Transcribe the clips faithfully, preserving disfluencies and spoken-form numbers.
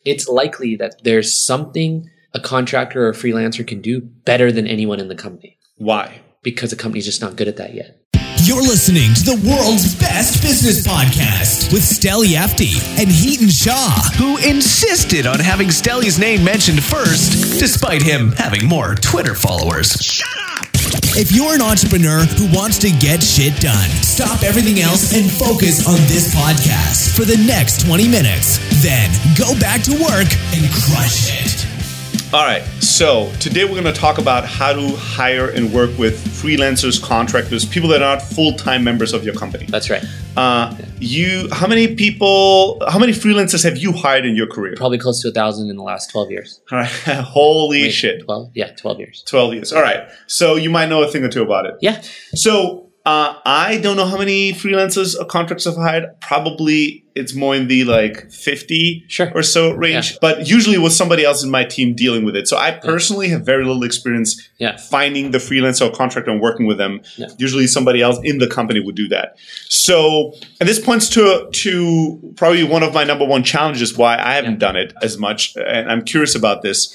it's likely that there's something a contractor or a freelancer can do better than anyone in the company. Why? Because the company's just not good at that yet. You're listening to the world's best business podcast with Steli Efti and Heaton Shaw, who insisted on having Steli's name mentioned first, despite him having more Twitter followers. Shut up! If you're an entrepreneur who wants to get shit done, stop everything else and focus on this podcast for the next twenty minutes. Then go back to work and crush it. All right, so today we're going to talk about how to hire and work with freelancers, contractors, people that are not full-time members of your company. That's right. Uh, yeah. You, how many people, how many freelancers have you hired in your career? Probably close to a thousand in the last twelve years. All right, holy Wait, shit. twelve? Yeah, twelve years. twelve years. All right, so you might know a thing or two about it. Yeah. So uh, I don't know how many freelancers or contractors I've hired. Probably it's more in the like fifty sure. or so range, yeah. but usually with somebody else in my team dealing with it. So I personally yeah. have very little experience yeah. finding the freelancer or contractor and working with them. Yeah. Usually somebody else in the company would do that. So, and this points to to probably one of my number one challenges why I haven't yeah. done it as much, and I'm curious about this,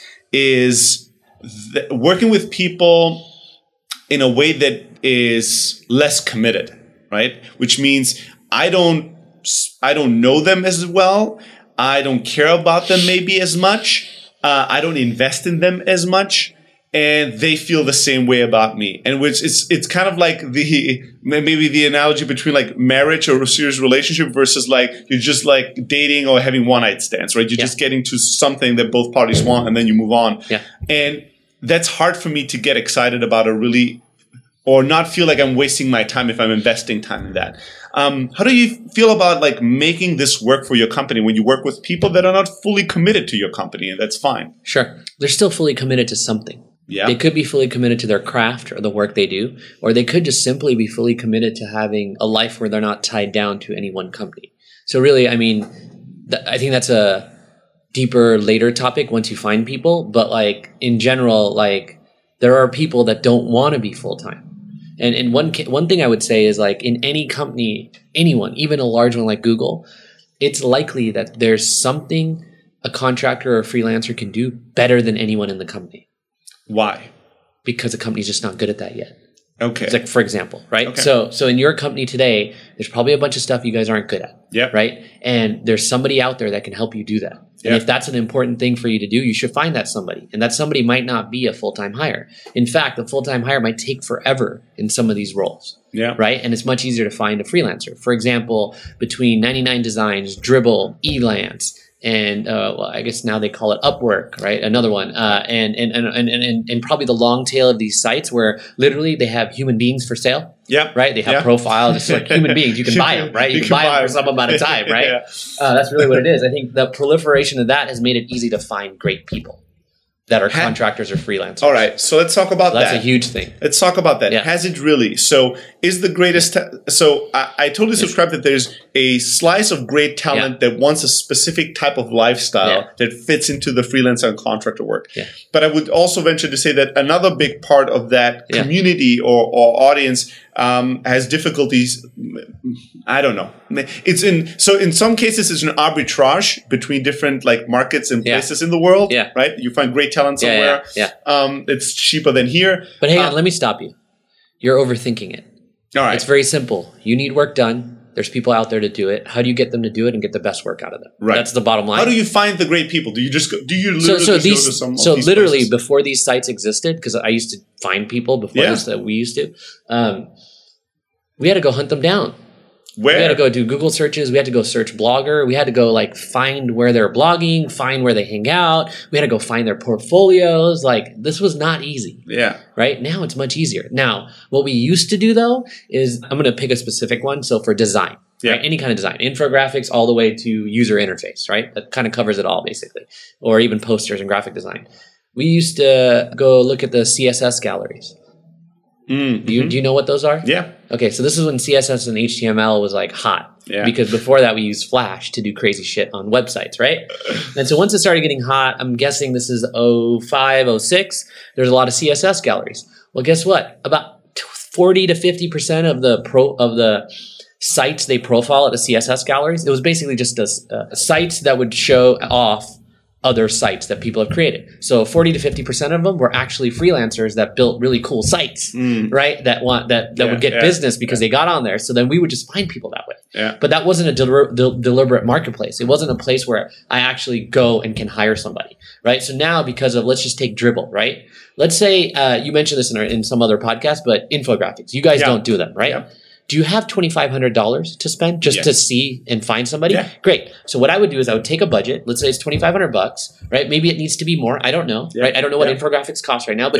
is th- working with people in a way that is less committed, right? Which means I don't I don't know them as well. I don't care about them maybe as much. Uh, I don't invest in them as much. And they feel the same way about me. And which it's it's kind of like the maybe the analogy between like marriage or a serious relationship versus like you're just like dating or having one night stands, right? You're yeah. just getting to something that both parties want and then you move on. Yeah. And that's hard for me to get excited about or really or not feel like I'm wasting my time if I'm investing time in that. Um, how do you feel about like making this work for your company when you work with people that are not fully committed to your company? And that's fine. Sure. They're still fully committed to something. Yeah. They could be fully committed to their craft or the work they do, or they could just simply be fully committed to having a life where they're not tied down to any one company. So really, I mean, th- I think that's a deeper later topic once you find people. But like in general, like there are people that don't want to be full-time. And and one one thing I would say is like in any company, anyone, even a large one like Google, it's likely that there's something a contractor or a freelancer can do better than anyone in the company. Why? Because the company's just not good at that yet. Okay. It's like, for example, right? Okay. So so in your company today, there's probably a bunch of stuff you guys aren't good at. Yeah. Right? And there's somebody out there that can help you do that. And yep. if that's an important thing for you to do, you should find that somebody. And that somebody might not be a full-time hire. In fact, a full-time hire might take forever in some of these roles. Yeah. Right? And it's much easier to find a freelancer. For example, between ninety-nine Designs, Dribbble, Elance, and uh, well, I guess now they call it Upwork, right? Another one, uh, and, and and and and and probably the long tail of these sites where literally they have human beings for sale. Yeah, right. They have yeah. profiles, just like human beings. You can buy them, right? You, you can, can buy, buy them for some amount of time, right? yeah. uh, that's really what it is. I think the proliferation of that has made it easy to find great people that are contractors or freelancers. All right, so let's talk about so that's that. That's a huge thing. Let's talk about that. Yeah. Has it really? So is the greatest ta- – so I, I totally subscribe that there's a slice of great talent yeah. that wants a specific type of lifestyle yeah. that fits into the freelancer and contractor work. Yeah. But I would also venture to say that another big part of that yeah. community or, or audience um, has difficulties – I don't know. It's in so in some cases it's an arbitrage between different like markets and places yeah. in the world. Yeah. Right? You find great talent somewhere. Yeah, yeah, yeah. Um, it's cheaper than here. But hang um, on, let me stop you. You're overthinking it. All right. It's very simple. You need work done. There's people out there to do it. How do you get them to do it and get the best work out of them? Right. That's the bottom line. How do you find the great people? Do you just go, do you literally so, so just these, go to some so of these literally places? Before these sites existed, because I used to find people before yeah. this that we used to, um, we had to go hunt them down. Where? We had to go do Google searches. We had to go search Blogger. We had to go like find where they're blogging, find where they hang out. We had to go find their portfolios. Like this was not easy. Yeah. Right? Now it's much easier. Now, what we used to do though is I'm going to pick a specific one. So for design, yeah. right? Any kind of design, infographics all the way to user interface, right? That kind of covers it all basically. Or even posters and graphic design. We used to go look at the C S S galleries. Mm-hmm. Do you, do you know what those are? Yeah. Okay, so this is when C S S and H T M L was like hot. Yeah. Because before that we used Flash to do crazy shit on websites, right? And so once it started getting hot, I'm guessing this is oh five, oh six, there's a lot of C S S galleries. Well, guess what? About forty to fifty percent of the pro of the sites they profile at the C S S galleries, it was basically just a, uh, sites that would show off other sites that people have created. So forty to fifty percent of them were actually freelancers that built really cool sites, mm. right? That want that that yeah, would get yeah, business because yeah. they got on there. So then we would just find people that way. Yeah. But that wasn't a del- del- deliberate marketplace. It wasn't a place where I actually go and can hire somebody, right? So now because of, let's just take Dribbble, right? Let's say uh, you mentioned this in, our, in some other podcast, but infographics. You guys yeah. don't do them, right? Yeah. Do you have twenty-five hundred dollars to spend just yes. to see and find somebody? Yeah. Great. So what I would do is I would take a budget. Let's say it's twenty-five hundred bucks, right? Maybe it needs to be more. I don't know, yeah. right? I don't know what yeah. infographics cost right now, but